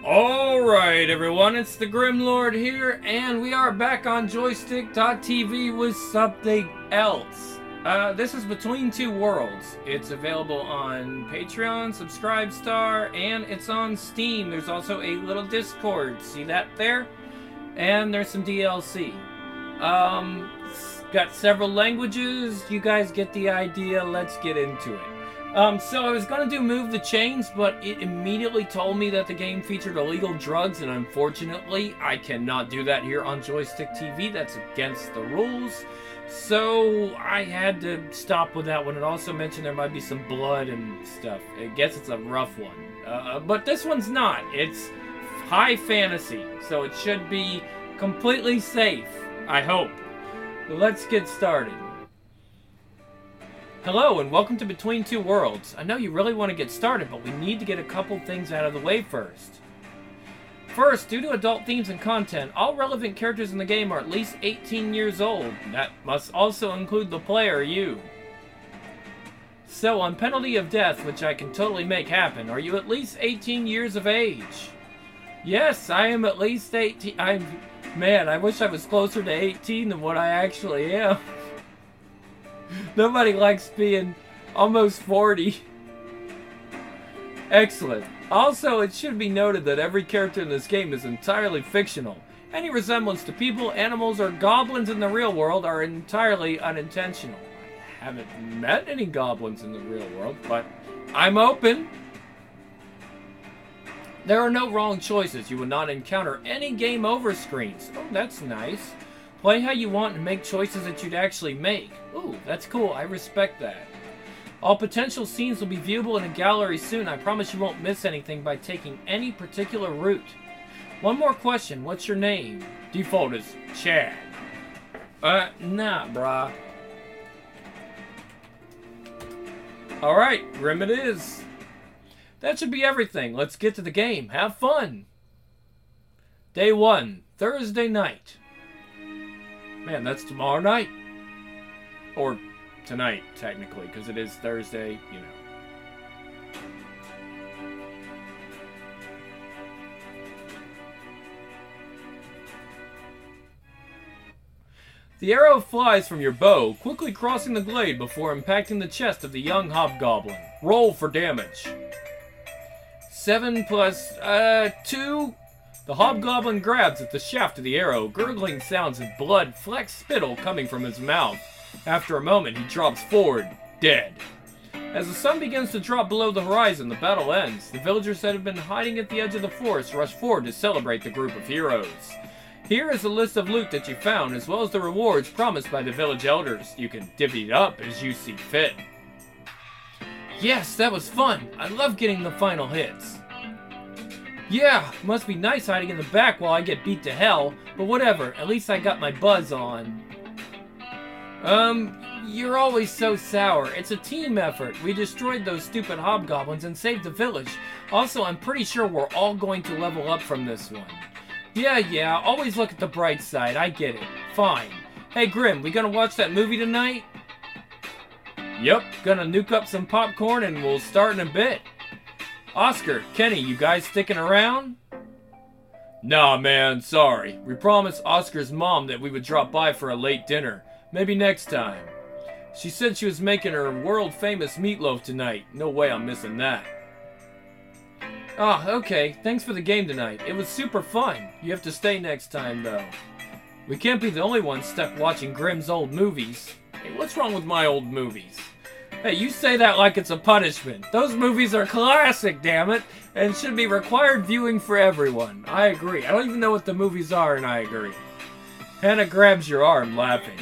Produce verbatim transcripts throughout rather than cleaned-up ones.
Alright everyone, it's the Grimlord here, and we are back on Joystick dot T V with something else. Uh, this is Between Two Worlds. It's available on Patreon, Subscribestar, and it's on Steam. There's also a little Discord. See that there? And there's some D L C. Um, got several languages. You guys get the idea. Let's get into it. Um, so I was going to do Move the Chains, but it immediately told me that the game featured illegal drugs, and unfortunately, I cannot do that here on Joystick T V. That's against the rules. So I had to stop with that one. It also mentioned there might be some blood and stuff. I guess it's a rough one. Uh, but this one's not. It's high fantasy, so it should be completely safe, I hope. Let's get started. Hello and welcome to Between Two Worlds. I know you really want to get started, but we need to get a couple things out of the way first. First, due to adult themes and content, all relevant characters in the game are at least eighteen years old. That must also include the player, you. So, on penalty of death, which I can totally make happen, are you at least eighteen years of age? Yes, I am at least eighteen. I'm... Man, I wish I was closer to eighteen than what I actually am. Nobody likes being almost forty. Excellent. Also, it should be noted that every character in this game is entirely fictional. Any resemblance to people, animals, or goblins in the real world are entirely unintentional. I haven't met any goblins in the real world, but I'm open. There are no wrong choices. You will not encounter any game over screens. Oh, that's nice. Play how you want and make choices that you'd actually make. Ooh, that's cool. I respect that. All potential scenes will be viewable in a gallery soon. I promise you won't miss anything by taking any particular route. One more question. What's your name? Default is Chad. Uh, nah, brah. Alright, Grim it is. That should be everything. Let's get to the game. Have fun. Day one, Thursday night. Man, that's tomorrow night. Or tonight, technically, because it is Thursday, you know. The arrow flies from your bow, quickly crossing the glade before impacting the chest of the young hobgoblin. Roll for damage. Seven plus, uh, two... The hobgoblin grabs at the shaft of the arrow, gurgling sounds of blood flecked spittle coming from his mouth. After a moment, he drops forward, dead. As the sun begins to drop below the horizon, the battle ends. The villagers that have been hiding at the edge of the forest rush forward to celebrate the group of heroes. Here is a list of loot that you found, as well as the rewards promised by the village elders. You can divvy it up as you see fit. Yes, that was fun. I love getting the final hits. Yeah, must be nice hiding in the back while I get beat to hell, but whatever, at least I got my buzz on. Um, you're always so sour. It's a team effort. We destroyed those stupid hobgoblins and saved the village. Also, I'm pretty sure we're all going to level up from this one. Yeah, yeah, always look at the bright side. I get it. Fine. Hey, Grim, we gonna watch that movie tonight? Yep, gonna nuke up some popcorn and we'll start in a bit. Oscar, Kenny, you guys sticking around? Nah, man, sorry. We promised Oscar's mom that we would drop by for a late dinner. Maybe next time. She said she was making her world-famous meatloaf tonight. No way I'm missing that. Ah, okay. Thanks for the game tonight. It was super fun. You have to stay next time, though. We can't be the only ones stuck watching Grim's old movies. Hey, what's wrong with my old movies? Hey, you say that like it's a punishment. Those movies are classic, damn it, and should be required viewing for everyone. I agree. I don't even know what the movies are, and I agree. Hannah grabs your arm, laughing.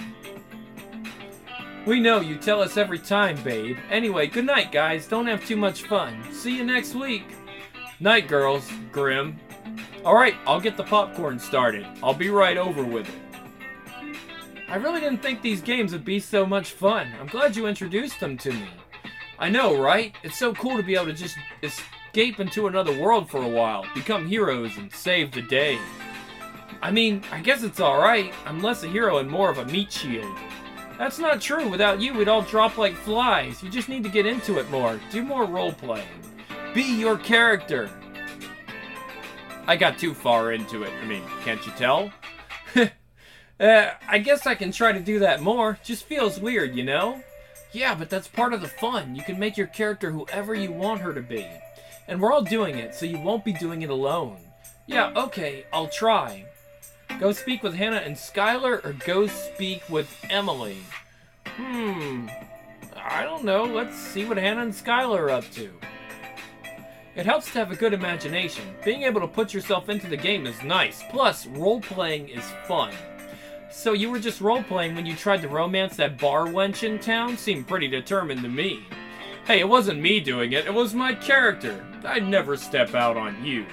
We know, you tell us every time, babe. Anyway, good night, guys. Don't have too much fun. See you next week. Night, girls. Grim. Alright, I'll get the popcorn started. I'll be right over with it. I really didn't think these games would be so much fun. I'm glad you introduced them to me. I know, right? It's so cool to be able to just escape into another world for a while, become heroes, and save the day. I mean, I guess it's alright. I'm less a hero and more of a meat shield. That's not true. Without you, we'd all drop like flies. You just need to get into it more. Do more role-playing. Be your character. I got too far into it. I mean, can't you tell? uh, I guess I can try to do that more. Just feels weird, you know? Yeah, but that's part of the fun. You can make your character whoever you want her to be. And we're all doing it, so you won't be doing it alone. Yeah, okay, I'll try. Go speak with Hannah and Skylar, or go speak with Emily? Hmm, I don't know. Let's see what Hannah and Skylar are up to. It helps to have a good imagination. Being able to put yourself into the game is nice. Plus, role-playing is fun. So you were just role-playing when you tried to romance that bar wench in town? Seemed pretty determined to me. Hey, it wasn't me doing it. It was my character. I'd never step out on you.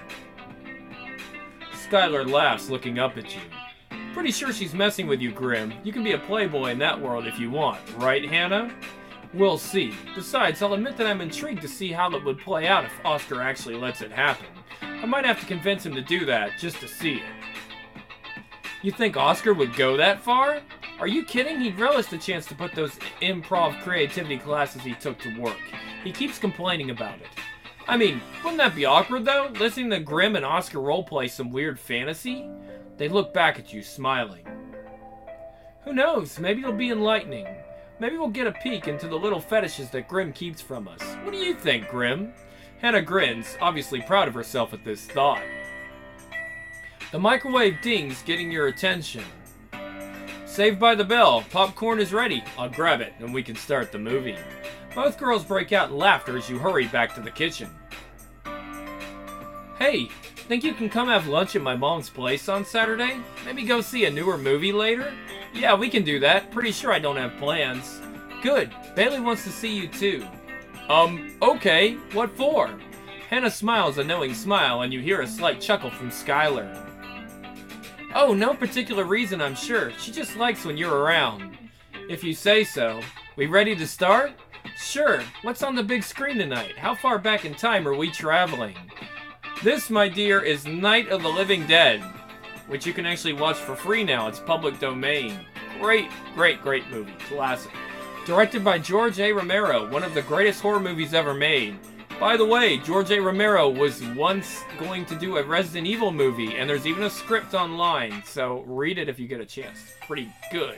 Skylar laughs, looking up at you. Pretty sure she's messing with you, Grim. You can be a playboy in that world if you want, right, Hannah? We'll see. Besides, I'll admit that I'm intrigued to see how it would play out if Oscar actually lets it happen. I might have to convince him to do that, just to see it. You think Oscar would go that far? Are you kidding? He'd relish the chance to put those improv creativity classes he took to work. He keeps complaining about it. I mean, wouldn't that be awkward, though? Listening to Grim and Oscar roleplay some weird fantasy? They look back at you, smiling. Who knows? Maybe it'll be enlightening. Maybe we'll get a peek into the little fetishes that Grim keeps from us. What do you think, Grim? Hannah grins, obviously proud of herself at this thought. The microwave dings, getting your attention. Saved by the Bell. Popcorn is ready. I'll grab it, and we can start the movie. Both girls break out in laughter as you hurry back to the kitchen. Hey, think you can come have lunch at my mom's place on Saturday? Maybe go see a newer movie later? Yeah, we can do that. Pretty sure I don't have plans. Good. Bailey wants to see you too. Um, okay. What for? Hannah smiles a knowing smile, and you hear a slight chuckle from Skylar. Oh, no particular reason, I'm sure. She just likes when you're around. If you say so. We ready to start? Sure. What's on the big screen tonight? How far back in time are we traveling? This, my dear, is Night of the Living Dead, which you can actually watch for free now. It's public domain. Great, great, great movie. Classic. Directed by George A. Romero, one of the greatest horror movies ever made. By the way, George A. Romero was once going to do a Resident Evil movie, and there's even a script online, so read it if you get a chance. Pretty good.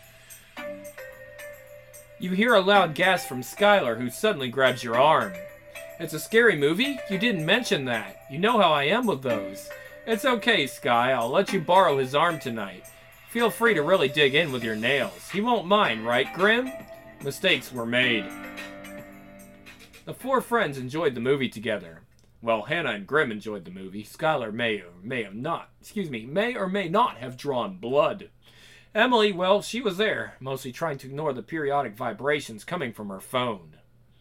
You hear a loud gasp from Skylar, who suddenly grabs your arm. It's a scary movie? You didn't mention that. You know how I am with those. It's okay, Sky. I'll let you borrow his arm tonight. Feel free to really dig in with your nails. He won't mind, right, Grim? Mistakes were made. The four friends enjoyed the movie together. Well, Hannah and Grim enjoyed the movie. Skylar may or may have not, excuse me, may or may not have drawn blood. Emily, well, she was there, mostly trying to ignore the periodic vibrations coming from her phone.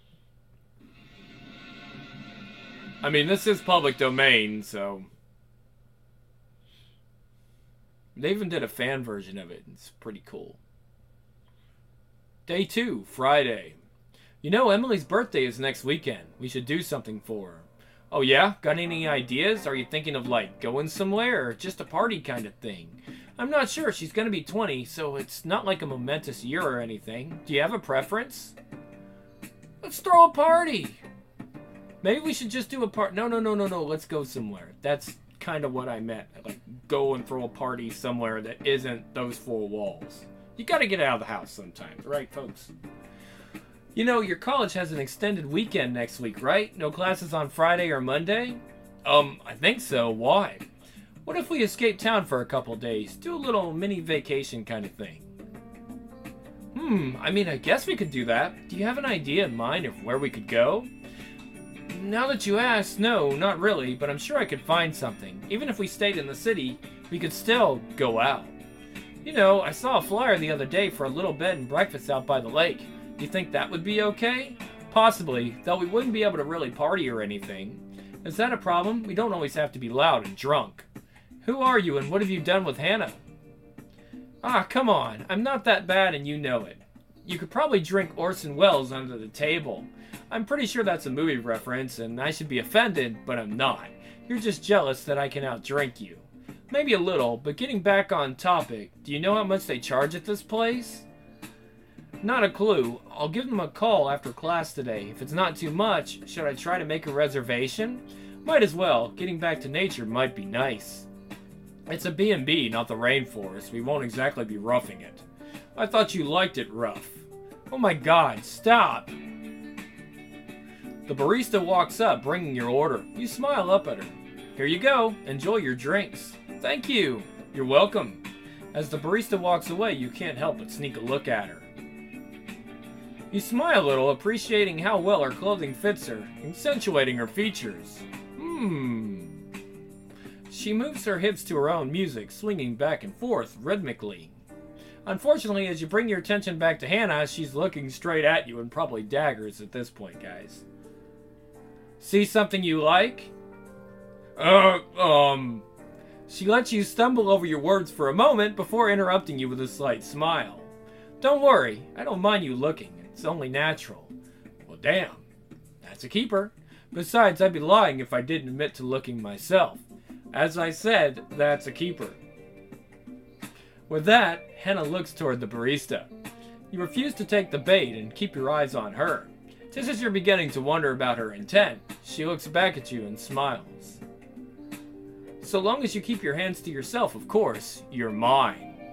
I mean, this is public domain, so... They even did a fan version of it. It's pretty cool. Day two, Friday. You know, Emily's birthday is next weekend. We should do something for her. Oh yeah? Got any ideas? Are you thinking of, like, going somewhere or just a party kind of thing? I'm not sure. She's gonna be twenty, so it's not like a momentous year or anything. Do you have a preference? Let's throw a party! Maybe we should just do a part. No, no, no, no, no. Let's go somewhere. That's kind of what I meant. Like, go and throw a party somewhere that isn't those four walls. You gotta get out of the house sometimes, right, folks? You know, your college has an extended weekend next week, right? No classes on Friday or Monday? Um, I think so. Why? What if we escape town for a couple days? Do a little mini vacation kind of thing. Hmm, I mean, I guess we could do that. Do you have an idea in mind of where we could go? Now that you ask, no, not really, but I'm sure I could find something. Even if we stayed in the city, we could still go out. You know, I saw a flyer the other day for a little bed and breakfast out by the lake. Do you think that would be okay? Possibly, though we wouldn't be able to really party or anything. Is that a problem? We don't always have to be loud and drunk. Who are you and what have you done with Hannah? Ah, come on. I'm not that bad and you know it. You could probably drink Orson Welles under the table. I'm pretty sure that's a movie reference and I should be offended, but I'm not. You're just jealous that I can outdrink you. Maybe a little, but getting back on topic, do you know how much they charge at this place? Not a clue. I'll give them a call after class today. If it's not too much, should I try to make a reservation? Might as well. Getting back to nature might be nice. It's a B and B, not the rainforest. We won't exactly be roughing it. I thought you liked it rough. Oh my god, stop! The barista walks up, bringing your order. You smile up at her. Here you go. Enjoy your drinks. Thank you. You're welcome. As the barista walks away, you can't help but sneak a look at her. You smile a little, appreciating how well her clothing fits her, accentuating her features. Hmm. She moves her hips to her own music, swinging back and forth rhythmically. Unfortunately, as you bring your attention back to Hannah, she's looking straight at you and probably daggers at this point, guys. See something you like? Uh, um... She lets you stumble over your words for a moment before interrupting you with a slight smile. Don't worry, I don't mind you looking. It's only natural. Well, damn. That's a keeper. Besides, I'd be lying if I didn't admit to looking myself. As I said, that's a keeper. With that, Hannah looks toward the barista. You refuse to take the bait and keep your eyes on her. Just as you're beginning to wonder about her intent, she looks back at you and smiles. So long as you keep your hands to yourself, of course, you're mine.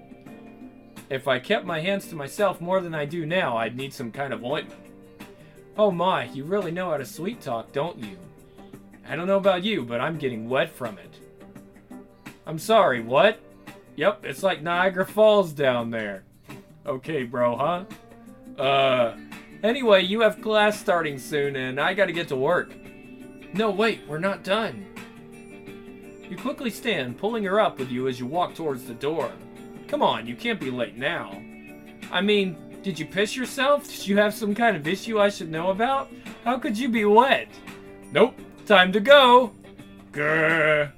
If I kept my hands to myself more than I do now, I'd need some kind of ointment. Oh my, you really know how to sweet talk, don't you? I don't know about you, but I'm getting wet from it. I'm sorry, what? Yep, it's like Niagara Falls down there. Okay, bro, huh? Uh... Anyway, you have class starting soon, and I gotta get to work. No, wait, we're not done. You quickly stand, pulling her up with you as you walk towards the door. Come on, you can't be late now. I mean, did you piss yourself? Did you have some kind of issue I should know about? How could you be wet? Nope, time to go. Grr.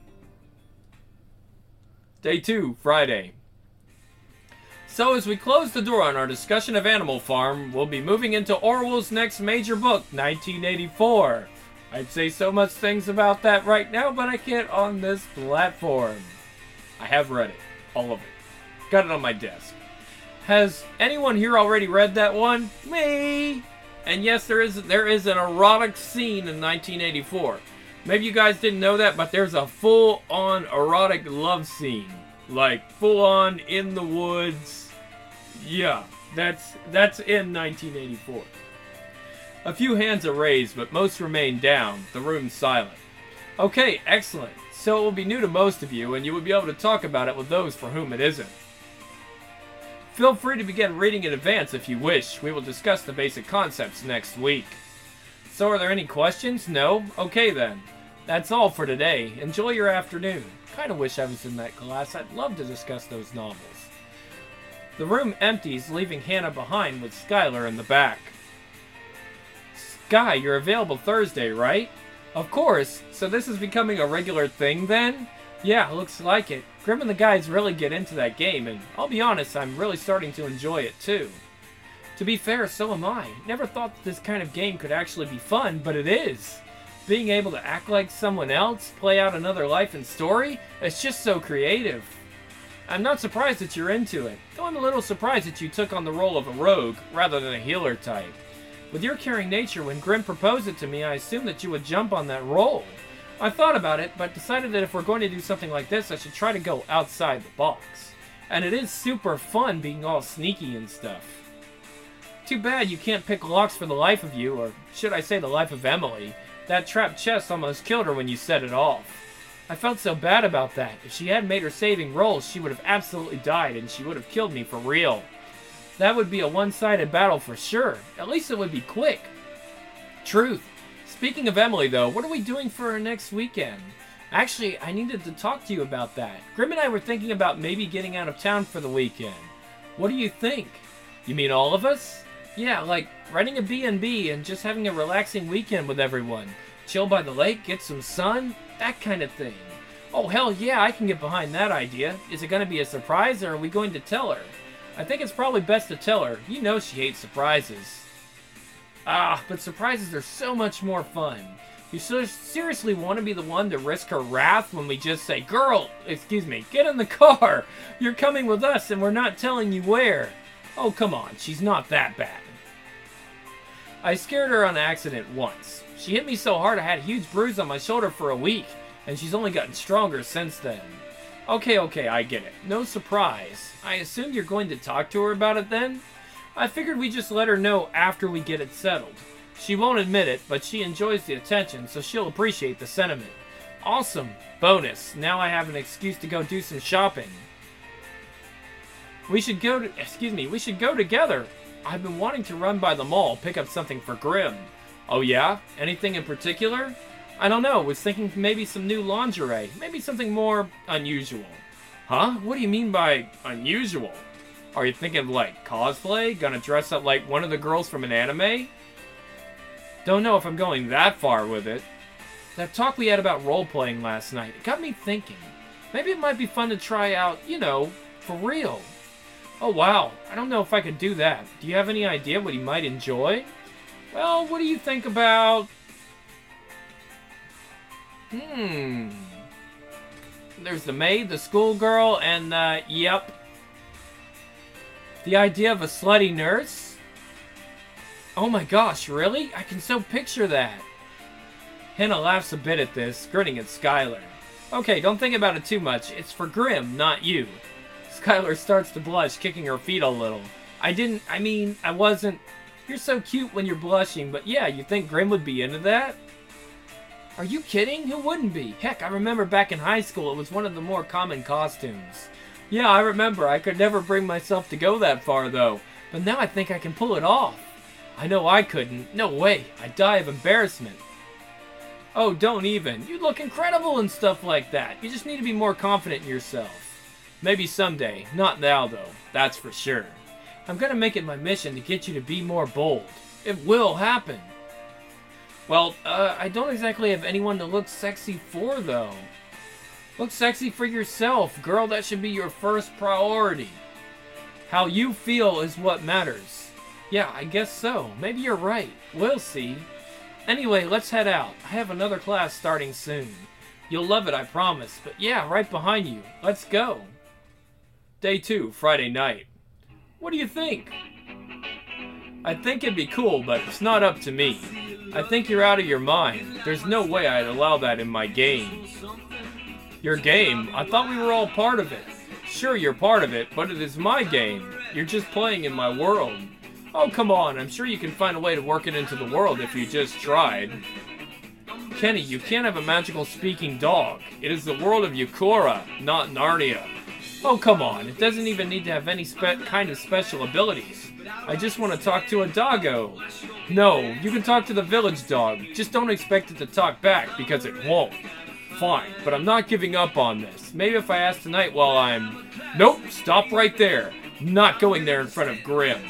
Day two, Friday. So as we close the door on our discussion of Animal Farm, we'll be moving into Orwell's next major book, nineteen eighty-four. I'd say so much things about that right now, but I can't on this platform. I have read it. All of it. Got it on my desk. Has anyone here already read that one? Me! And yes, there is there is an erotic scene in nineteen eighty-four. Maybe you guys didn't know that, but there's a full-on erotic love scene. Like, full-on, in the woods. Yeah, that's that's in nineteen eighty-four. A few hands are raised, but most remain down. The room's silent. Okay, excellent. So it will be new to most of you, and you will be able to talk about it with those for whom it isn't. Feel free to begin reading in advance if you wish. We will discuss the basic concepts next week. So are there any questions? No? Okay then. That's all for today. Enjoy your afternoon. Kinda wish I was in that class. I'd love to discuss those novels. The room empties, leaving Hannah behind with Skylar in the back. Sky, you're available Thursday, right? Of course. So this is becoming a regular thing then? Yeah, looks like it. Grim and the guys really get into that game, and I'll be honest, I'm really starting to enjoy it too. To be fair, so am I. Never thought that this kind of game could actually be fun, but it is. Being able to act like someone else, play out another life and story, it's just so creative. I'm not surprised that you're into it, though I'm a little surprised that you took on the role of a rogue rather than a healer type. With your caring nature, when Grim proposed it to me, I assumed that you would jump on that role. I thought about it, but decided that if we're going to do something like this, I should try to go outside the box. And it is super fun being all sneaky and stuff. Too bad you can't pick locks for the life of you, or should I say the life of Emily. That trapped chest almost killed her when you set it off. I felt so bad about that. If she hadn't made her saving rolls, she would have absolutely died, and she would have killed me for real. That would be a one-sided battle for sure. At least it would be quick. Truth. Speaking of Emily, though, what are we doing for her next weekend? Actually, I needed to talk to you about that. Grim and I were thinking about maybe getting out of town for the weekend. What do you think? You mean all of us? Yeah, like renting a B and B and just having a relaxing weekend with everyone. Chill by the lake, get some sun, that kind of thing. Oh, hell yeah, I can get behind that idea. Is it going to be a surprise, or are we going to tell her? I think it's probably best to tell her. You know she hates surprises. Ah, but surprises are so much more fun. You so seriously want to be the one to risk her wrath when we just say, Girl, excuse me, get in the car. You're coming with us and we're not telling you where. Oh, come on, she's not that bad. I scared her on accident once. She hit me so hard I had a huge bruise on my shoulder for a week, and she's only gotten stronger since then. Okay, okay, I get it. No surprise. I assume you're going to talk to her about it then? I figured we'd just let her know after we get it settled. She won't admit it, but she enjoys the attention, so she'll appreciate the sentiment. Awesome. Bonus. Now I have an excuse to go do some shopping. We should go to, excuse me, we should go together. I've been wanting to run by the mall, pick up something for Grim. Oh yeah? Anything in particular? I don't know, was thinking maybe some new lingerie, maybe something more unusual. Huh? What do you mean by unusual? Are you thinking of like cosplay? Gonna dress up like one of the girls from an anime? Don't know if I'm going that far with it. That talk we had about role-playing last night, it got me thinking. Maybe it might be fun to try out, you know, for real. Oh wow, I don't know if I could do that. Do you have any idea what he might enjoy? Well, what do you think about... Hmm... There's the maid, the schoolgirl, and, uh, yep. The idea of a slutty nurse? Oh my gosh, really? I can so picture that. Hannah laughs a bit at this, grinning at Skylar. Okay, don't think about it too much. It's for Grim, not you. Skylar starts to blush, kicking her feet a little. I didn't, I mean, I wasn't... You're so cute when you're blushing, but yeah, you think Grim would be into that? Are you kidding? Who wouldn't be? Heck, I remember back in high school, it was one of the more common costumes. Yeah, I remember. I could never bring myself to go that far, though. But now I think I can pull it off. I know I couldn't. No way. I'd die of embarrassment. Oh, don't even. You look incredible and stuff like that. You just need to be more confident in yourself. Maybe someday. Not now, though. That's for sure. I'm gonna make it my mission to get you to be more bold. It will happen. Well, uh, I don't exactly have anyone to look sexy for, though. Look sexy for yourself, girl. That should be your first priority. How you feel is what matters. Yeah, I guess so. Maybe you're right. We'll see. Anyway, let's head out. I have another class starting soon. You'll love it, I promise. But yeah, right behind you. Let's go. Day two, Friday night. What do you think? I think it'd be cool, but it's not up to me. I think you're out of your mind. There's no way I'd allow that in my game. Your game? I thought we were all part of it. Sure, you're part of it, but it is my game. You're just playing in my world. Oh, come on. I'm sure you can find a way to work it into the world if you just tried. Kenny, you can't have a magical speaking dog. It is the world of Yukora, not Narnia. Oh, come on. It doesn't even need to have any spe- kind of special abilities. I just want to talk to a doggo. No, you can talk to the village dog. Just don't expect it to talk back, because it won't. Fine, but I'm not giving up on this. Maybe if I ask tonight while I'm... Nope, stop right there. Not going there in front of Grim.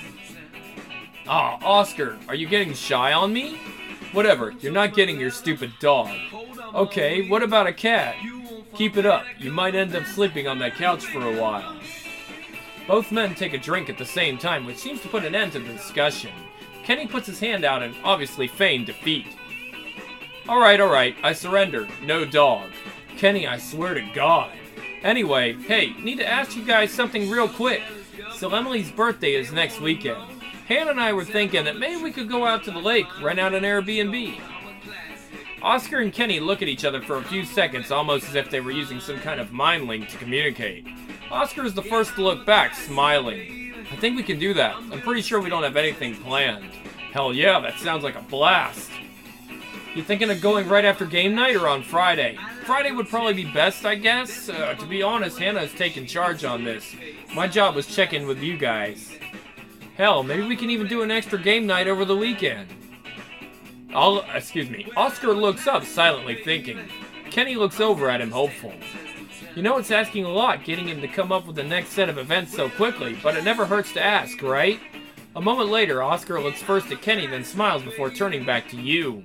Ah, Oscar, are you getting shy on me? Whatever, you're not getting your stupid dog. Okay, what about a cat? Keep it up. You might end up sleeping on that couch for a while. Both men take a drink at the same time, which seems to put an end to the discussion. Kenny puts his hand out and obviously feigned defeat. Alright, alright, I surrender. No dog. Kenny, I swear to God. Anyway, hey, need to ask you guys something real quick. So Emily's birthday is next weekend. Hannah and I were thinking that maybe we could go out to the lake, rent out an Airbnb. Oscar and Kenny look at each other for a few seconds, almost as if they were using some kind of mind link to communicate. Oscar is the first to look back, smiling. I think we can do that. I'm pretty sure we don't have anything planned. Hell yeah, that sounds like a blast. You thinking of going right after game night or on Friday? Friday would probably be best, I guess. Uh, to be honest, Hannah's taken charge on this. My job was checking with you guys. Hell, maybe we can even do an extra game night over the weekend. I'll, excuse me. Oscar looks up, silently thinking. Kenny looks over at him, hopeful. You know it's asking a lot, getting him to come up with the next set of events so quickly, but it never hurts to ask, right? A moment later, Oscar looks first at Kenny, then smiles before turning back to you.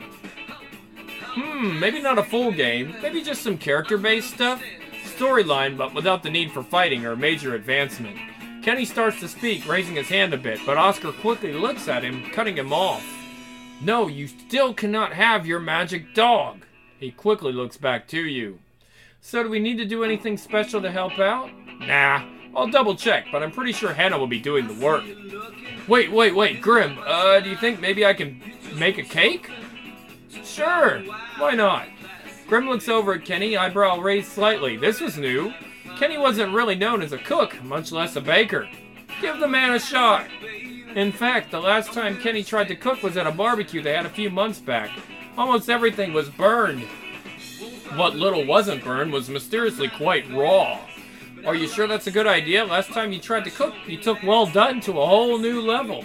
Hmm, maybe not a full game. Maybe just some character-based stuff. Storyline, but without the need for fighting or major advancement. Kenny starts to speak, raising his hand a bit, but Oscar quickly looks at him, cutting him off. No, you still cannot have your magic dog. He quickly looks back to you. So do we need to do anything special to help out? Nah, I'll double check, but I'm pretty sure Hannah will be doing the work. Wait, wait, wait, Grim, uh, do you think maybe I can make a cake? Sure, why not? Grim looks over at Kenny, eyebrow raised slightly. This was new. Kenny wasn't really known as a cook, much less a baker. Give the man a shot. In fact, the last time Kenny tried to cook was at a barbecue they had a few months back. Almost everything was burned. What little wasn't burned was mysteriously quite raw. Are you sure that's a good idea? Last time you tried to cook, you took well done to a whole new level.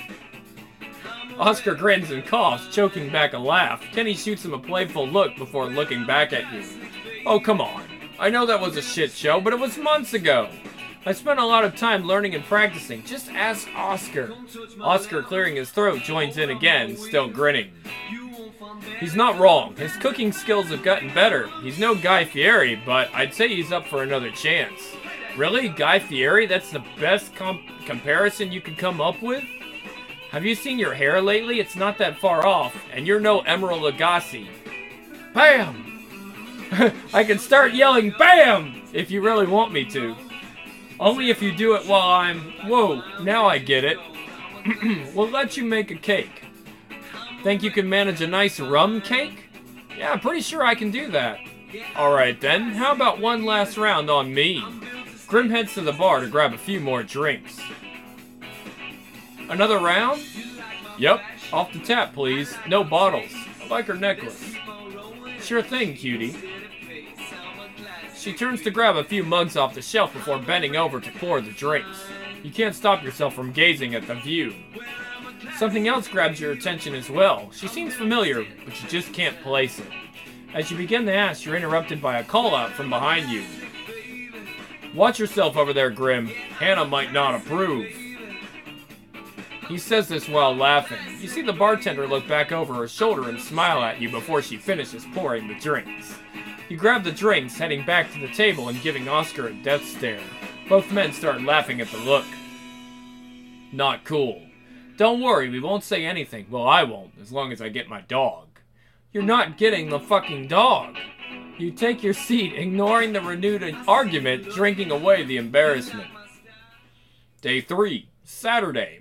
Oscar grins and coughs, choking back a laugh. Kenny shoots him a playful look before looking back at you. Oh, come on. I know that was a shit show, but it was months ago. I spent a lot of time learning and practicing. Just ask Oscar. Oscar, clearing his throat, joins in again, still grinning. He's not wrong. His cooking skills have gotten better. He's no Guy Fieri, but I'd say he's up for another chance. Really? Guy Fieri? That's the best comp comparison you could come up with? Have you seen your hair lately? It's not that far off, and you're no Emerald Lagasse. Bam! I can start yelling BAM! If you really want me to. Only if you do it while I'm... Whoa, now I get it. We'll let you make a cake. Think you can manage a nice rum cake? Yeah, I'm pretty sure I can do that. Alright then, how about one last round on me? Grim heads to the bar to grab a few more drinks. Another round? Yep, off the tap please. No bottles. I like her necklace. Sure thing, cutie. She turns to grab a few mugs off the shelf before bending over to pour the drinks. You can't stop yourself from gazing at the view. Something else grabs your attention as well. She seems familiar, but you just can't place it. As you begin to ask, you're interrupted by a call-out from behind you. Watch yourself over there, Grim. Hannah might not approve. He says this while laughing. You see the bartender look back over her shoulder and smile at you before she finishes pouring the drinks. You grab the drinks, heading back to the table and giving Oscar a death stare. Both men start laughing at the look. Not cool. Don't worry, we won't say anything. Well, I won't, as long as I get my dog. You're not getting the fucking dog. You take your seat, ignoring the renewed argument, drinking away the embarrassment. Day three, Saturday.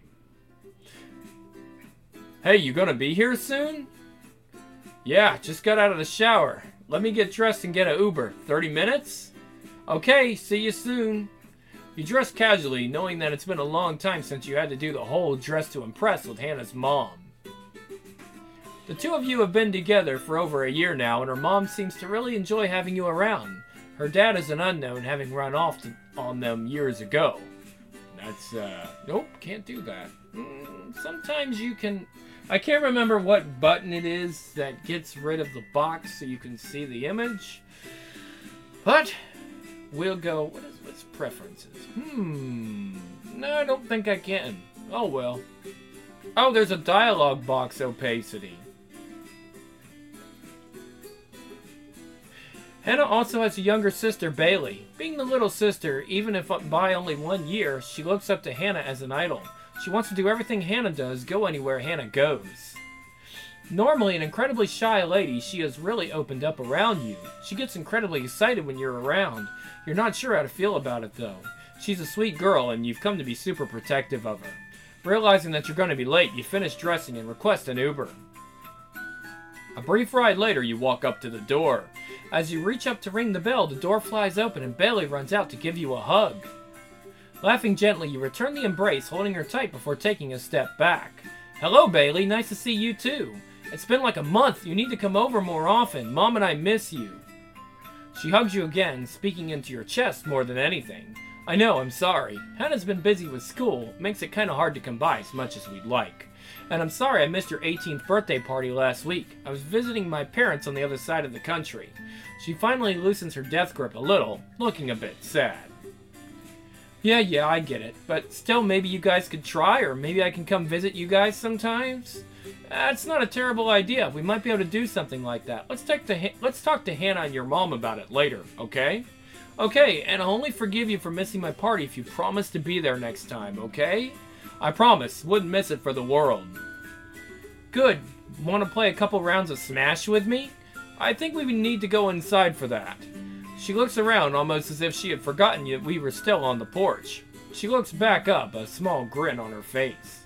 Hey, you gonna be here soon? Yeah, just got out of the shower. Let me get dressed and get an Uber. thirty minutes? Okay, see you soon. You dress casually, knowing that it's been a long time since you had to do the whole dress to impress with Hannah's mom. The two of you have been together for over a year now, and her mom seems to really enjoy having you around. Her dad is an unknown, having run off to, on them years ago. That's, uh, nope, can't do that. Mm, sometimes you can... I can't remember what button it is that gets rid of the box so you can see the image. But we'll go... What is what's preferences? Hmm. No, I don't think I can. Oh, well. Oh, there's a dialogue box opacity. Hannah also has a younger sister, Bailey. Being the little sister, even if by only one year, she looks up to Hannah as an idol. She wants to do everything Hannah does, go anywhere Hannah goes. Normally an incredibly shy lady, she has really opened up around you. She gets incredibly excited when you're around. You're not sure how to feel about it though. She's a sweet girl and you've come to be super protective of her. Realizing that you're going to be late, you finish dressing and request an Uber. A brief ride later, you walk up to the door. As you reach up to ring the bell, the door flies open and Bailey runs out to give you a hug. Laughing gently, you return the embrace, holding her tight before taking a step back. Hello, Bailey. Nice to see you, too. It's been like a month. You need to come over more often. Mom and I miss you. She hugs you again, speaking into your chest more than anything. I know, I'm sorry. Hannah's been busy with school. Makes it kind of hard to come by as much as we'd like. And I'm sorry I missed your eighteenth birthday party last week. I was visiting my parents on the other side of the country. She finally loosens her death grip a little, looking a bit sad. Yeah, yeah, I get it. But still, maybe you guys could try, or maybe I can come visit you guys sometimes? That's not a terrible idea. We might be able to do something like that. Let's talk to, let's talk to Hannah and your mom about it later, okay? Okay, and I'll only forgive you for missing my party if you promise to be there next time, okay? I promise. Wouldn't miss it for the world. Good. Want to play a couple rounds of Smash with me? I think we would need to go inside for that. She looks around almost as if she had forgotten that we were still on the porch. She looks back up, a small grin on her face.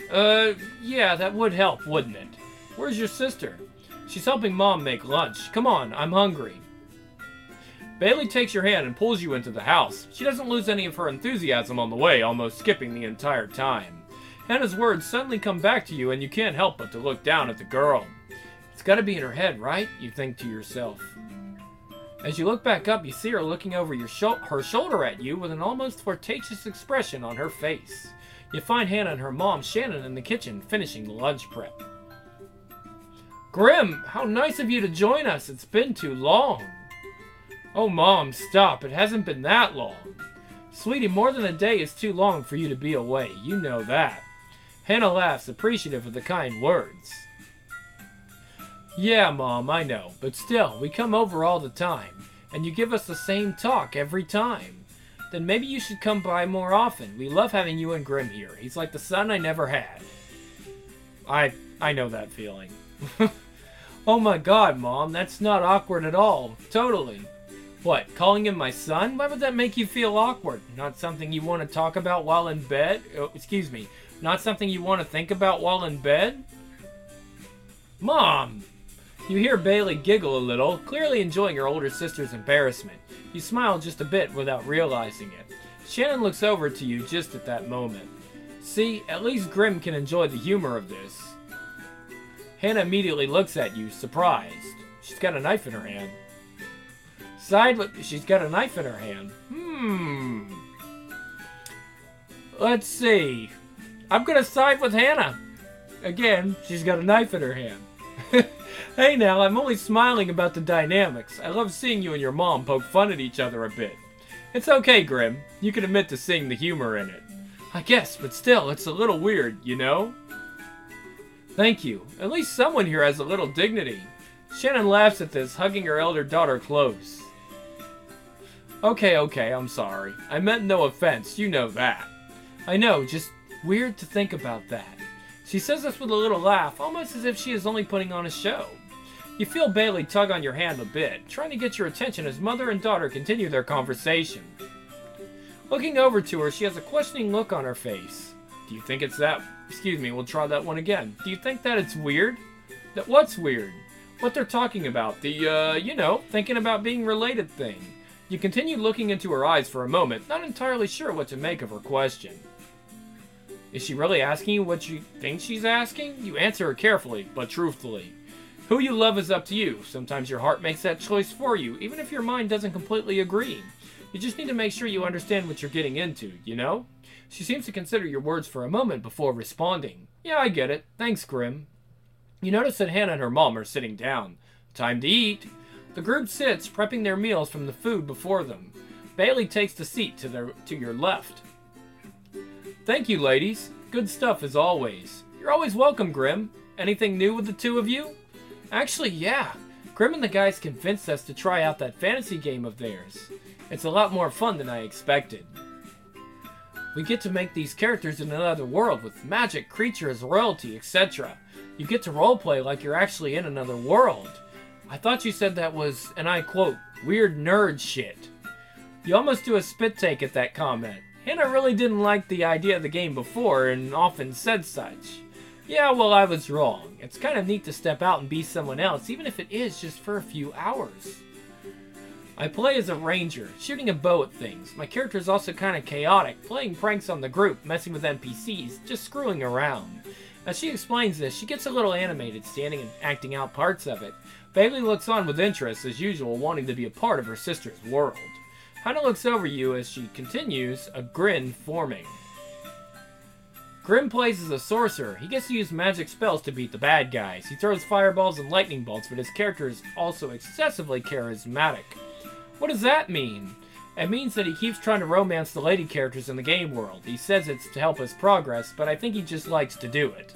Uh, yeah, that would help, wouldn't it? Where's your sister? She's helping Mom make lunch. Come on, I'm hungry. Bailey takes your hand and pulls you into the house. She doesn't lose any of her enthusiasm on the way, almost skipping the entire time. Hannah's words suddenly come back to you and you can't help but to look down at the girl. It's gotta be in her head, right? You think to yourself. As you look back up, you see her looking over your sho her shoulder at you with an almost flirtatious expression on her face. You find Hannah and her mom, Shannon, in the kitchen, finishing the lunch prep. Grim, how nice of you to join us. It's been too long. Oh, Mom, stop. It hasn't been that long. Sweetie, more than a day is too long for you to be away. You know that. Hannah laughs, appreciative of the kind words. Yeah, Mom, I know. But still, we come over all the time, and you give us the same talk every time. Then maybe you should come by more often. We love having you and Grim here. He's like the son I never had. I I know that feeling. Oh my god, Mom, that's not awkward at all. Totally. What, calling him my son? Why would that make you feel awkward? Not something you want to talk about while in bed? Oh, excuse me. Not something you want to think about while in bed? Mom! You hear Bailey giggle a little, clearly enjoying her older sister's embarrassment. You smile just a bit without realizing it. Shannon looks over to you just at that moment. See, at least Grim can enjoy the humor of this. Hannah immediately looks at you, surprised. She's got a knife in her hand. Side with, she's got a knife in her hand. Hmm. Let's see. I'm gonna side with Hannah. Again, she's got a knife in her hand. Hey now, I'm only smiling about the dynamics. I love seeing you and your mom poke fun at each other a bit. It's okay, Grim. You can admit to seeing the humor in it. I guess, but still, it's a little weird, you know? Thank you. At least someone here has a little dignity. Shannon laughs at this, hugging her elder daughter close. Okay, okay, I'm sorry. I meant no offense, you know that. I know, just weird to think about that. She says this with a little laugh, almost as if she is only putting on a show. You feel Bailey tug on your hand a bit, trying to get your attention as mother and daughter continue their conversation. Looking over to her, she has a questioning look on her face. Do you think it's that... Excuse me, we'll try that one again. Do you think that it's weird? That what's weird? What they're talking about. The, uh, you know, thinking about being related thing. You continue looking into her eyes for a moment, not entirely sure what to make of her question. Is she really asking you what you think she's asking? You answer her carefully, but truthfully. Who you love is up to you. Sometimes your heart makes that choice for you, even if your mind doesn't completely agree. You just need to make sure you understand what you're getting into, you know? She seems to consider your words for a moment before responding. Yeah, I get it. Thanks, Grim. You notice that Hannah and her mom are sitting down. Time to eat. The group sits, prepping their meals from the food before them. Bailey takes the seat to, their, to your left. Thank you, ladies. Good stuff as always. You're always welcome, Grim. Anything new with the two of you? Actually, yeah. Grim and the guys convinced us to try out that fantasy game of theirs. It's a lot more fun than I expected. We get to make these characters in another world with magic, creatures, royalty, et cetera. You get to roleplay like you're actually in another world. I thought you said that was, and I quote, weird nerd shit. You almost do a spit take at that comment. Hannah really didn't like the idea of the game before and often said such. Yeah, well, I was wrong. It's kind of neat to step out and be someone else, even if it is just for a few hours. I play as a ranger, shooting a bow at things. My character is also kind of chaotic, playing pranks on the group, messing with N P Cs, just screwing around. As she explains this, she gets a little animated, standing and acting out parts of it. Bailey looks on with interest, as usual, wanting to be a part of her sister's world. Hannah looks over you as she continues, a grin forming. Grim plays as a sorcerer. He gets to use magic spells to beat the bad guys. He throws fireballs and lightning bolts, but his character is also excessively charismatic. What does that mean? It means that he keeps trying to romance the lady characters in the game world. He says it's to help his progress, but I think he just likes to do it.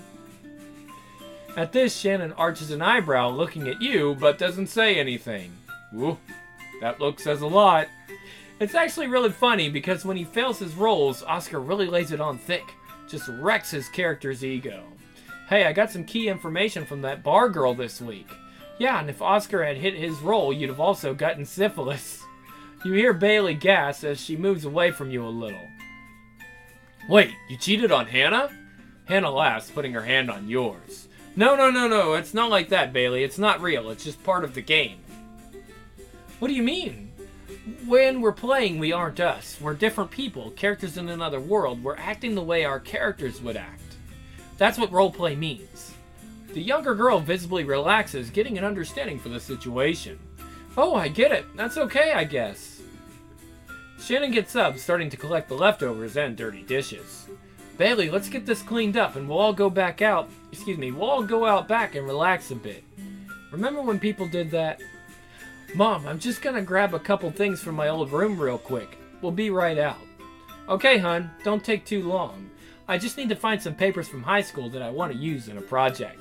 At this, Shannon arches an eyebrow looking at you, but doesn't say anything. Ooh, that look says a lot. It's actually really funny because when he fails his roles, Oscar really lays it on thick. Just wrecks his character's ego. Hey, I got some key information from that bar girl this week. Yeah, and if Oscar had hit his role, you'd have also gotten syphilis. You hear Bailey gasp as she moves away from you a little. Wait, you cheated on Hannah? Hannah laughs, putting her hand on yours. No, no, no, no, it's not like that, Bailey. It's not real. It's just part of the game. What do you mean? When we're playing, we aren't us. We're different people, characters in another world. We're acting the way our characters would act. That's what roleplay means. The younger girl visibly relaxes, getting an understanding for the situation. Oh, I get it. That's okay, I guess. Shannon gets up, starting to collect the leftovers and dirty dishes. Bailey, let's get this cleaned up and we'll all go back out. Excuse me, we'll all go out back and relax a bit. Remember when people did that? Mom, I'm just gonna grab a couple things from my old room real quick. We'll be right out. Okay, hon, don't take too long. I just need to find some papers from high school that I want to use in a project.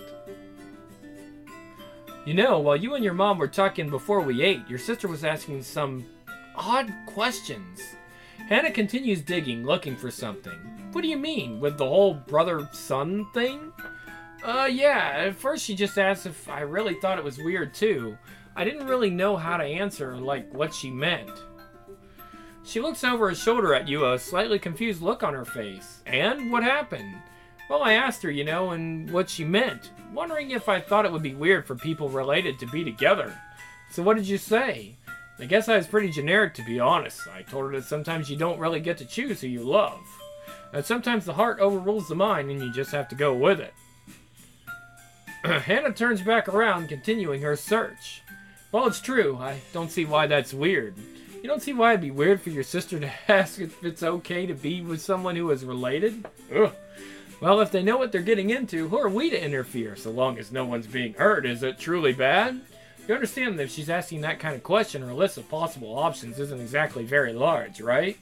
You know, while you and your mom were talking before we ate, your sister was asking some odd questions. Hannah continues digging, looking for something. What do you mean, with the whole brother-son thing? Uh, yeah, at first she just asked if I really thought it was weird too. I didn't really know how to answer, like, what she meant. She looks over her shoulder at you, a slightly confused look on her face. And what happened? Well, I asked her, you know, and what she meant, wondering if I thought it would be weird for people related to be together. So what did you say? I guess I was pretty generic, to be honest. I told her that sometimes you don't really get to choose who you love. And sometimes the heart overrules the mind and you just have to go with it. Hannah turns back around, continuing her search. Well, it's true. I don't see why that's weird. You don't see why it'd be weird for your sister to ask if it's okay to be with someone who is related? Ugh. Well, if they know what they're getting into, who are we to interfere, so long as no one's being hurt? Is it truly bad? You understand that if she's asking that kind of question, her list of possible options isn't exactly very large, right?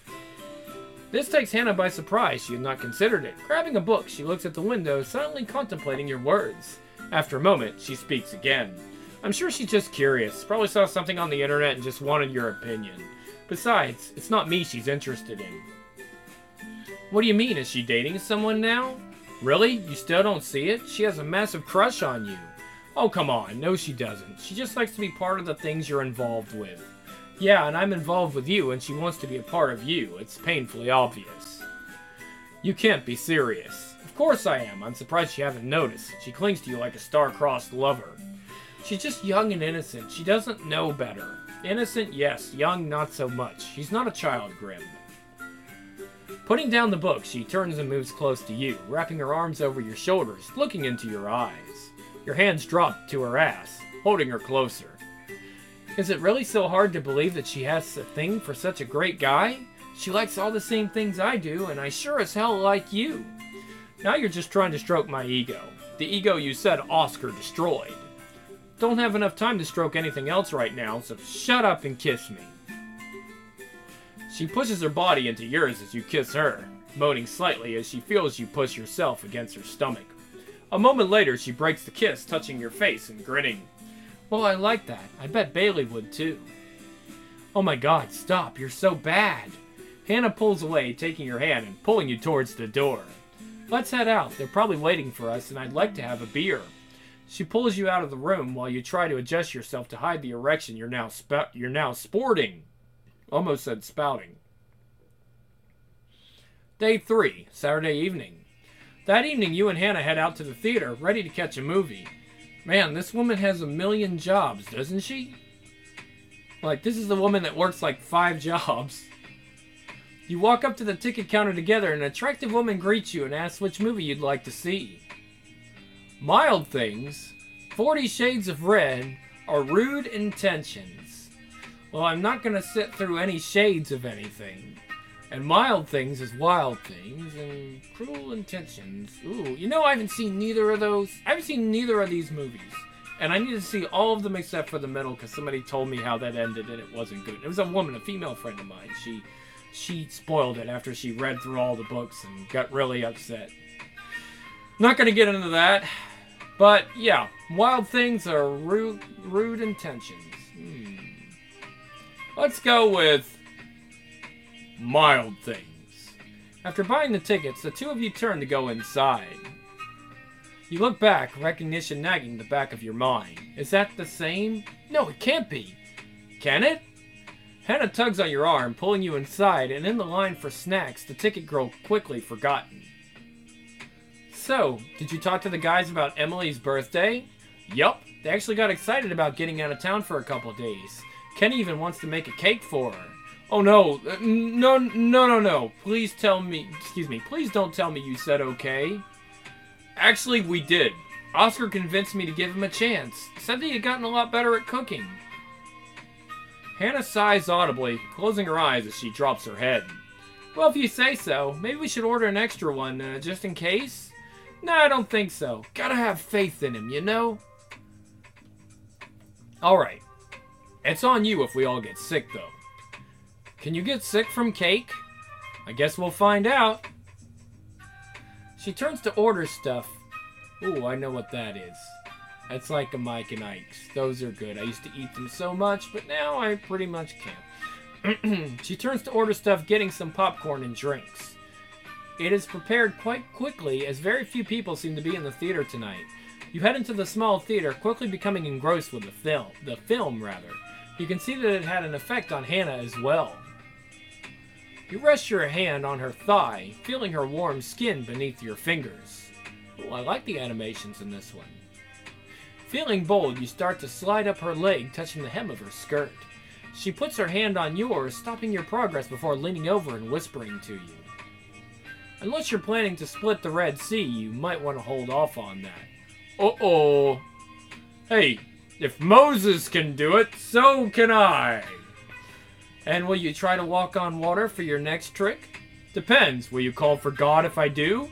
This takes Hannah by surprise. She had not considered it. Grabbing a book, she looks at the window, silently contemplating your words. After a moment, she speaks again. I'm sure she's just curious. Probably saw something on the internet and just wanted your opinion. Besides, it's not me she's interested in. What do you mean? Is she dating someone now? Really? You still don't see it? She has a massive crush on you. Oh, come on. No, she doesn't. She just likes to be part of the things you're involved with. Yeah, and I'm involved with you, and she wants to be a part of you. It's painfully obvious. You can't be serious. Of course I am. I'm surprised you haven't noticed. She clings to you like a star-crossed lover. She's just young and innocent. She doesn't know better. Innocent, yes. Young, not so much. She's not a child, Grim. Putting down the book, she turns and moves close to you, wrapping her arms over your shoulders, looking into your eyes. Your hands drop to her ass, holding her closer. Is it really so hard to believe that she has a thing for such a great guy? She likes all the same things I do, and I sure as hell like you. Now you're just trying to stroke my ego. The ego you said Oscar destroyed. Don't have enough time to stroke anything else right now, so shut up and kiss me. She pushes her body into yours as you kiss her, moaning slightly as she feels you push yourself against her stomach. A moment later, she breaks the kiss, touching your face and grinning. Well, I like that. I bet Bailey would too. Oh my god, stop. You're so bad. Hannah pulls away, taking your hand and pulling you towards the door. Let's head out. They're probably waiting for us, and I'd like to have a beer. She pulls you out of the room while you try to adjust yourself to hide the erection you're now sp- you're now sporting. Almost said spouting. Day three, Saturday evening. That evening, you and Hannah head out to the theater, ready to catch a movie. Man, this woman has a million jobs, doesn't she? Like, this is the woman that works like five jobs. You walk up to the ticket counter together, and an attractive woman greets you and asks which movie you'd like to see. Mild Things, Forty Shades of Red, or Rude Intentions. Well, I'm not going to sit through any shades of anything. And Mild Things is Wild Things, and Cruel Intentions. Ooh, you know I haven't seen neither of those. I haven't seen neither of these movies. And I need to see all of them except for the middle, because somebody told me how that ended and it wasn't good. It was a woman, a female friend of mine. She she spoiled it after she read through all the books and got really upset. Not going to get into that. But, yeah, Wild Things are rude, rude Intentions. Hmm. Let's go with Mild Things. After buying the tickets, the two of you turn to go inside. You look back, recognition nagging the back of your mind. Is that the same? No, it can't be. Can it? Hannah tugs on your arm, pulling you inside, and in the line for snacks, the ticket girl quickly forgotten. So, did you talk to the guys about Emily's birthday? Yup, they actually got excited about getting out of town for a couple days. Kenny even wants to make a cake for her. Oh no, uh, no, no, no, no. Please tell me, excuse me, please don't tell me you said okay. Actually, we did. Oscar convinced me to give him a chance. Said that he had gotten a lot better at cooking. Hannah sighs audibly, closing her eyes as she drops her head. Well, if you say so, maybe we should order an extra one, uh, just in case? No, I don't think so. Gotta have faith in him, you know? Alright. It's on you if we all get sick, though. Can you get sick from cake? I guess we'll find out. She turns to order stuff. Ooh, I know what that is. That's like a Mike and Ike's. Those are good. I used to eat them so much, but now I pretty much can't. She turns to order stuff, getting some popcorn and drinks. It is prepared quite quickly, as very few people seem to be in the theater tonight. You head into the small theater, quickly becoming engrossed with the film. The film, rather. You can see that it had an effect on Hannah as well. You rest your hand on her thigh, feeling her warm skin beneath your fingers. Ooh, I like the animations in this one. Feeling bold, you start to slide up her leg, touching the hem of her skirt. She puts her hand on yours, stopping your progress before leaning over and whispering to you. Unless you're planning to split the Red Sea, you might want to hold off on that. Uh-oh. Hey, if Moses can do it, so can I. And will you try to walk on water for your next trick? Depends. Will you call for God if I do?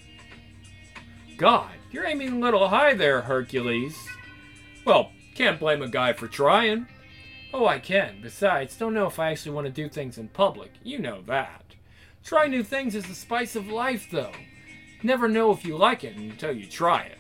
God, you're aiming a little high there, Hercules. Well, can't blame a guy for trying. Oh, I can. Besides, don't know if I actually want to do things in public. You know that. Try new things is the spice of life, though. Never know if you like it until you try it.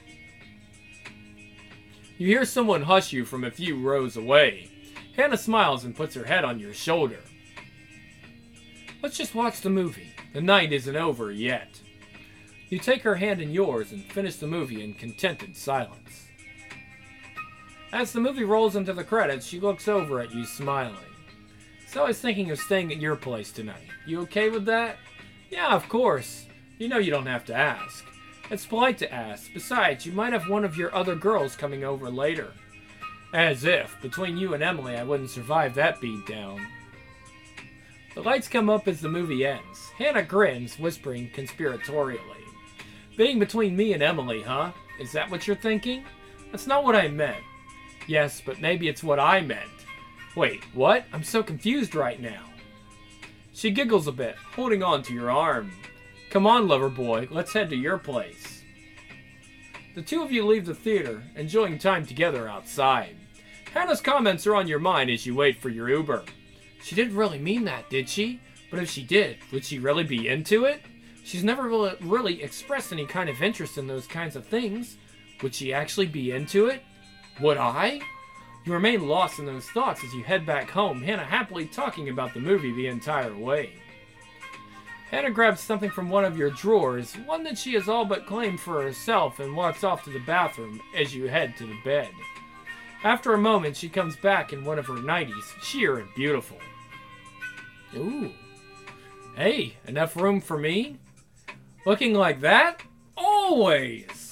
You hear someone hush you from a few rows away. Hannah smiles and puts her head on your shoulder. Let's just watch the movie. The night isn't over yet. You take her hand in yours and finish the movie in contented silence. As the movie rolls into the credits, she looks over at you smiling. So I was thinking of staying at your place tonight. You okay with that? Yeah, of course. You know you don't have to ask. It's polite to ask. Besides, you might have one of your other girls coming over later. As if, between you and Emily, I wouldn't survive that beatdown. The lights come up as the movie ends. Hannah grins, whispering conspiratorially. Being between me and Emily, huh? Is that what you're thinking? That's not what I meant. Yes, but maybe it's what I meant. Wait, what? I'm so confused right now. She giggles a bit, holding on to your arm. Come on, lover boy, let's head to your place. The two of you leave the theater, enjoying time together outside. Hannah's comments are on your mind as you wait for your Uber. She didn't really mean that, did she? But if she did, would she really be into it? She's never really, really expressed any kind of interest in those kinds of things. Would she actually be into it? Would I? You remain lost in those thoughts as you head back home, Hannah happily talking about the movie the entire way. Hannah grabs something from one of your drawers, one that she has all but claimed for herself, and walks off to the bathroom as you head to the bed. After a moment, she comes back in one of her nighties, sheer and beautiful. Ooh. Hey, enough room for me? Looking like that? Always!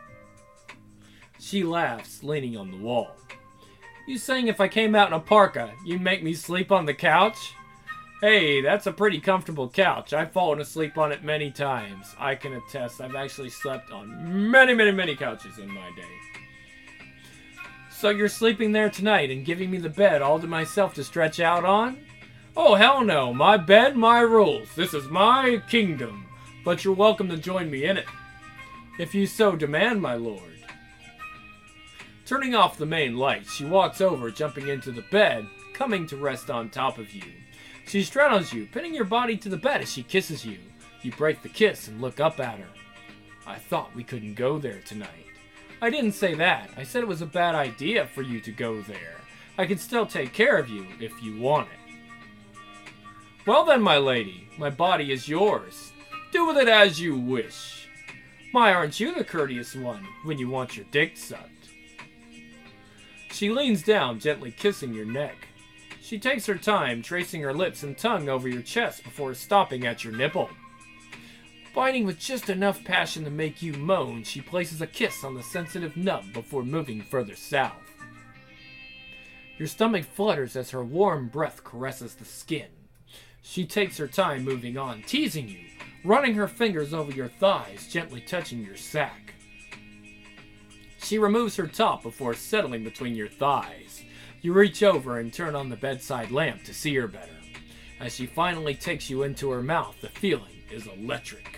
She laughs, leaning on the wall. You saying if I came out in a parka, you'd make me sleep on the couch? Hey, that's a pretty comfortable couch. I've fallen asleep on it many times. I can attest I've actually slept on many, many, many couches in my day. So you're sleeping there tonight and giving me the bed all to myself to stretch out on? Oh, hell no. My bed, my rules. This is my kingdom. But you're welcome to join me in it. If you so demand, my lord. Turning off the main light, she walks over, jumping into the bed, coming to rest on top of you. She straddles you, pinning your body to the bed as she kisses you. You break the kiss and look up at her. I thought we couldn't go there tonight. I didn't say that. I said it was a bad idea for you to go there. I can still take care of you if you want it. Well then, my lady, my body is yours. Do with it as you wish. Why aren't you the courteous one when you want your dick sucked? She leans down, gently kissing your neck. She takes her time, tracing her lips and tongue over your chest before stopping at your nipple. Biting with just enough passion to make you moan, she places a kiss on the sensitive nub before moving further south. Your stomach flutters as her warm breath caresses the skin. She takes her time moving on, teasing you, running her fingers over your thighs, gently touching your sack. She removes her top before settling between your thighs. You reach over and turn on the bedside lamp to see her better. As she finally takes you into her mouth, the feeling is electric.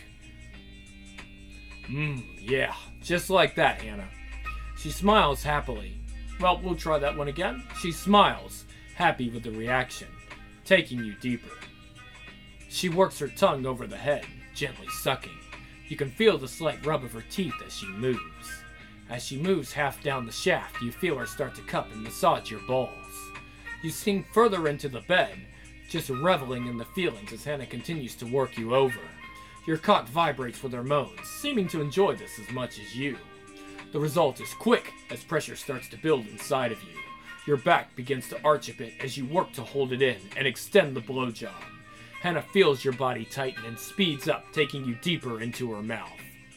Mmm, yeah, just like that, Hannah. She smiles happily. Well, we'll try that one again. She smiles, happy with the reaction, taking you deeper. She works her tongue over the head, gently sucking. You can feel the slight rub of her teeth as she moves. As she moves half down the shaft, you feel her start to cup and massage your balls. You sink further into the bed, just reveling in the feelings as Hannah continues to work you over. Your cock vibrates with her moans, seeming to enjoy this as much as you. The result is quick as pressure starts to build inside of you. Your back begins to arch a bit as you work to hold it in and extend the blowjob. Hannah feels your body tighten and speeds up, taking you deeper into her mouth.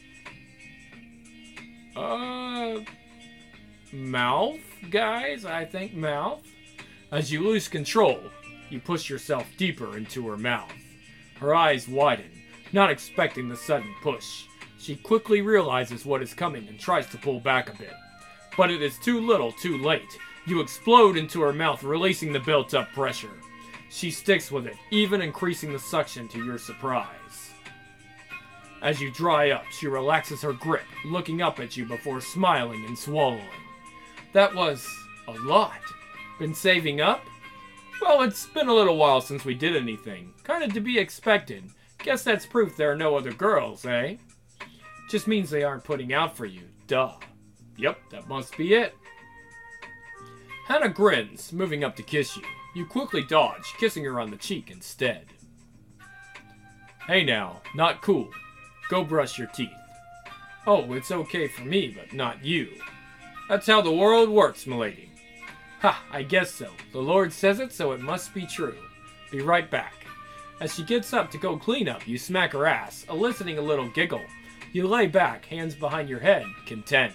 Uh... Mouth, guys? I think mouth. As you lose control, you push yourself deeper into her mouth. Her eyes widen, not expecting the sudden push. She quickly realizes what is coming and tries to pull back a bit. But it is too little, too late. You explode into her mouth, releasing the built-up pressure. She sticks with it, even increasing the suction to your surprise. As you dry up, she relaxes her grip, looking up at you before smiling and swallowing. That was a lot. Been saving up? Well, it's been a little while since we did anything. Kinda to be expected. Guess that's proof there are no other girls, eh? Just means they aren't putting out for you. Duh. Yep, that must be it. Hannah grins, moving up to kiss you. You quickly dodge, kissing her on the cheek instead. Hey now, not cool. Go brush your teeth. Oh, it's okay for me, but not you. That's how the world works, milady. Ha, I guess so. The Lord says it, so it must be true. Be right back. As she gets up to go clean up, you smack her ass, eliciting a little giggle. You lay back, hands behind your head, content.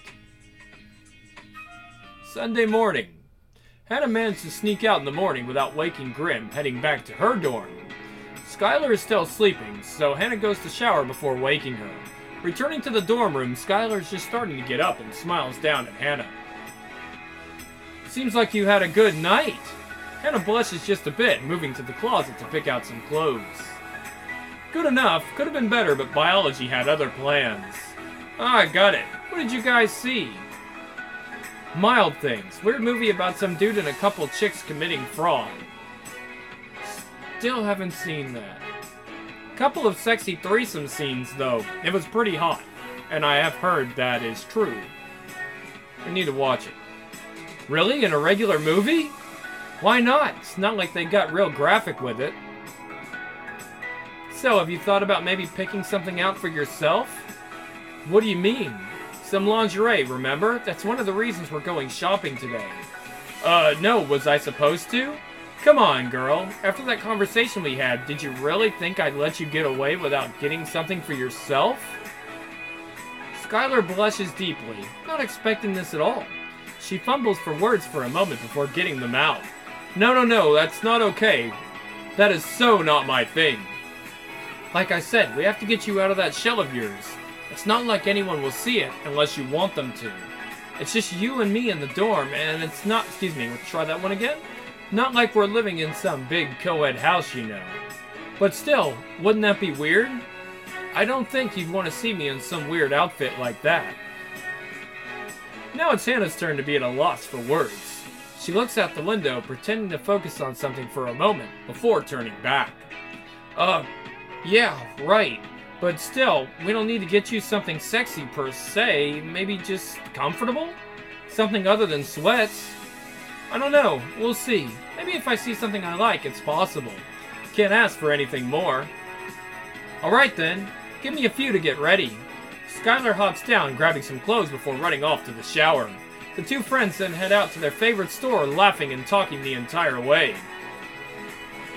Sunday morning. Hannah managed to sneak out in the morning without waking Grim, heading back to her dorm. Skylar is still sleeping, so Hannah goes to shower before waking her. Returning to the dorm room, Skylar is just starting to get up and smiles down at Hannah. Seems like you had a good night. Hannah blushes just a bit, moving to the closet to pick out some clothes. Good enough. Could have been better, but biology had other plans. Ah, I got it. What did you guys see? Mild Things. Weird movie about some dude and a couple chicks committing fraud. Still haven't seen that. Couple of sexy threesome scenes, though. It was pretty hot. And I have heard that is true. We need to watch it. Really? In a regular movie? Why not? It's not like they got real graphic with it. So, have you thought about maybe picking something out for yourself? What do you mean? Some lingerie, remember? That's one of the reasons we're going shopping today. Uh, no, was I supposed to? Come on, girl. After that conversation we had, did you really think I'd let you get away without getting something for yourself? Skylar blushes deeply, not expecting this at all. She fumbles for words for a moment before getting them out. No, no, no, that's not okay. That is so not my thing. Like I said, we have to get you out of that shell of yours. It's not like anyone will see it unless you want them to. It's just you and me in the dorm, and it's not, excuse me, let's try that one again? Not like we're living in some big co-ed house, you know. But still, wouldn't that be weird? I don't think you'd want to see me in some weird outfit like that. Now it's Hannah's turn to be at a loss for words. She looks out the window, pretending to focus on something for a moment, before turning back. Uh, yeah, right. But still, we don't need to get you something sexy per se, maybe just comfortable? Something other than sweats? I don't know, we'll see. Maybe if I see something I like, it's possible. Can't ask for anything more. Alright then, give me a few to get ready. Skylar hops down, grabbing some clothes before running off to the shower. The two friends then head out to their favorite store, laughing and talking the entire way.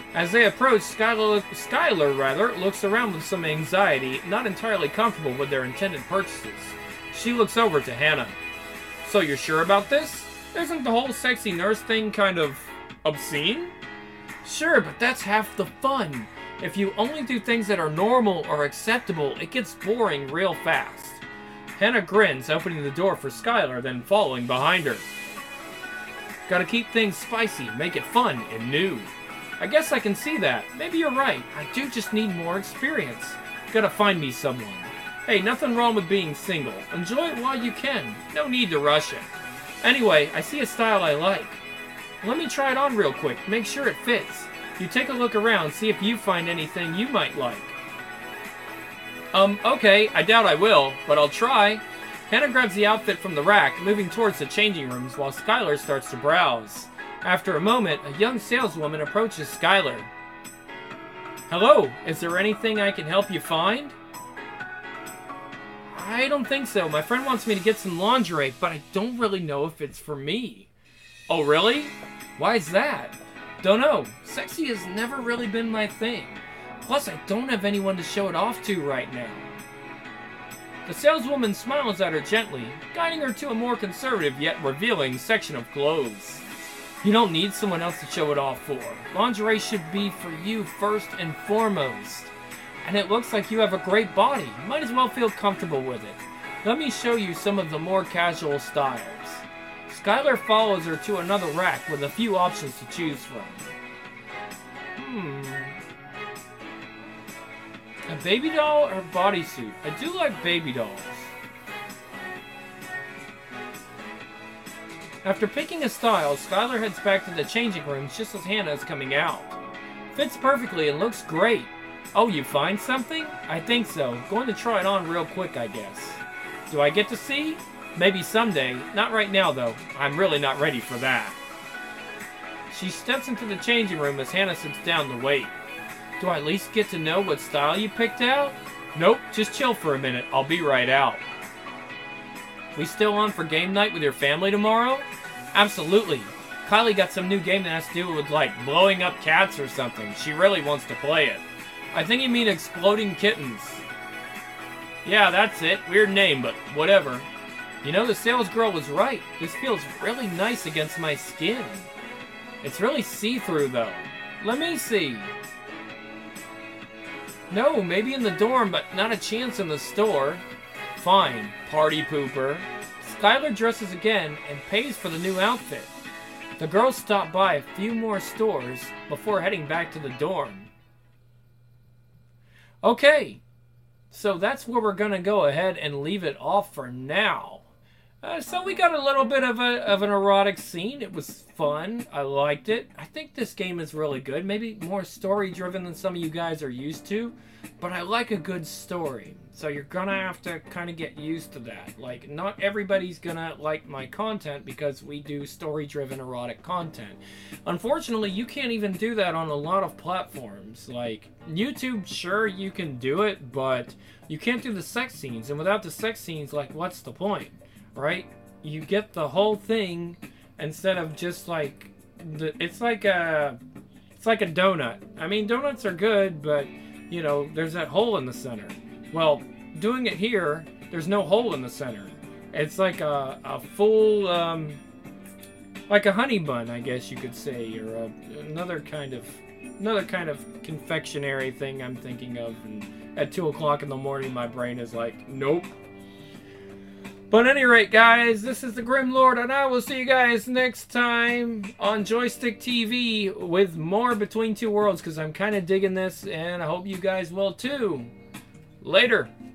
As they approach, Skylar, Skylar rather, looks around with some anxiety, not entirely comfortable with their intended purchases. She looks over to Hannah. So you're sure about this? Isn't the whole sexy nurse thing kind of obscene? Sure, but that's half the fun. If you only do things that are normal or acceptable, it gets boring real fast. Hannah grins, opening the door for Skylar, then following behind her. Gotta keep things spicy, make it fun and new. I guess I can see that. Maybe you're right. I do just need more experience. Gotta find me someone. Hey, nothing wrong with being single. Enjoy it while you can. No need to rush it. Anyway, I see a style I like. Let me try it on real quick. Make sure it fits. You take a look around, see if you find anything you might like. Um, okay, I doubt I will, but I'll try. Hannah grabs the outfit from the rack, moving towards the changing rooms while Skylar starts to browse. After a moment, a young saleswoman approaches Skylar. Hello, is there anything I can help you find? I don't think so. My friend wants me to get some lingerie, but I don't really know if it's for me. Oh, really? Why's that? Don't know. Sexy has never really been my thing. Plus, I don't have anyone to show it off to right now. The saleswoman smiles at her gently, guiding her to a more conservative yet revealing section of clothes. You don't need someone else to show it off for. Lingerie should be for you first and foremost. And it looks like you have a great body. Might as well feel comfortable with it. Let me show you some of the more casual styles. Skylar follows her to another rack with a few options to choose from. Hmm. A baby doll or bodysuit? I do like baby dolls. After picking a style, Skylar heads back to the changing rooms just as Hannah is coming out. Fits perfectly and looks great. Oh, you find something? I think so. Going to try it on real quick, I guess. Do I get to see? Maybe someday. Not right now, though. I'm really not ready for that. She steps into the changing room as Hannah sits down to wait. Do I at least get to know what style you picked out? Nope, just chill for a minute. I'll be right out. We still on for game night with your family tomorrow? Absolutely. Kylie got some new game that has to do with, like, blowing up cats or something. She really wants to play it. I think you mean Exploding Kittens. Yeah, that's it. Weird name, but whatever. You know, the sales girl was right. This feels really nice against my skin. It's really see-through, though. Let me see. No, maybe in the dorm, but not a chance in the store. Fine, party pooper. Skylar dresses again and pays for the new outfit. The girls stop by a few more stores before heading back to the dorm. Okay, so that's where we're going to go ahead and leave it off for now. Uh, so we got a little bit of, a, of an erotic scene. It was fun. I liked it. I think this game is really good. Maybe more story-driven than some of you guys are used to. But I like a good story. So you're going to have to kind of get used to that. Like, not everybody's going to like my content because we do story-driven erotic content. Unfortunately, you can't even do that on a lot of platforms. Like, YouTube, sure, you can do it, but you can't do the sex scenes. And without the sex scenes, like, what's the point? Right? You get the whole thing instead of just like the, it's like a it's like a donut. I mean, donuts are good, but you know, there's that hole in the center. Well, doing it here, there's no hole in the center. It's like a, a full um, like a honey bun, I guess you could say, or a, another kind of another kind of confectionery thing I'm thinking of. And at two o'clock in the morning, my brain is like, nope. But at any rate, guys, this is the Grim Lord, and I will see you guys next time on Joystick T V with more Between Two Worlds, because I'm kind of digging this, and I hope you guys will too. Later.